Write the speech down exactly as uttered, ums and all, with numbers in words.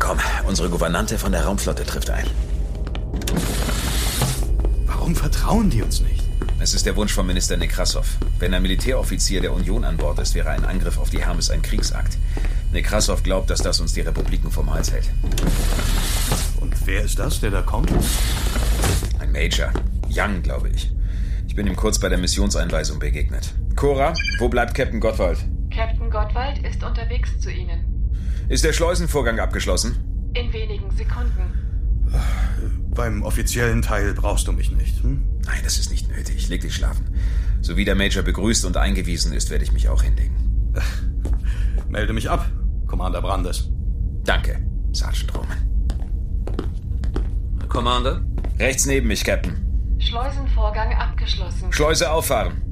Komm, unsere Gouvernante von der Raumflotte trifft ein. Warum vertrauen die uns nicht? Es ist der Wunsch von Minister Nekrasov. Wenn ein Militäroffizier der Union an Bord ist, wäre ein Angriff auf die Hermes ein Kriegsakt. Nekrasov glaubt, dass das uns die Republiken vom Hals hält. Und wer ist das, der da kommt? Ein Major. Young, glaube ich. Ich bin ihm kurz bei der Missionseinweisung begegnet. Cora, wo bleibt Captain Gottwald? Captain Gottwald ist unterwegs zu Ihnen. Ist der Schleusenvorgang abgeschlossen? In wenigen Sekunden. Beim offiziellen Teil brauchst du mich nicht, hm? Nein, das ist nicht nötig. Leg dich schlafen. So wie der Major begrüßt und eingewiesen ist, werde ich mich auch hinlegen. Melde mich ab, Commander Brandes. Danke, Sergeant Roman. Commander? Rechts neben mich, Captain. Schleusenvorgang abgeschlossen. Schleuse auffahren.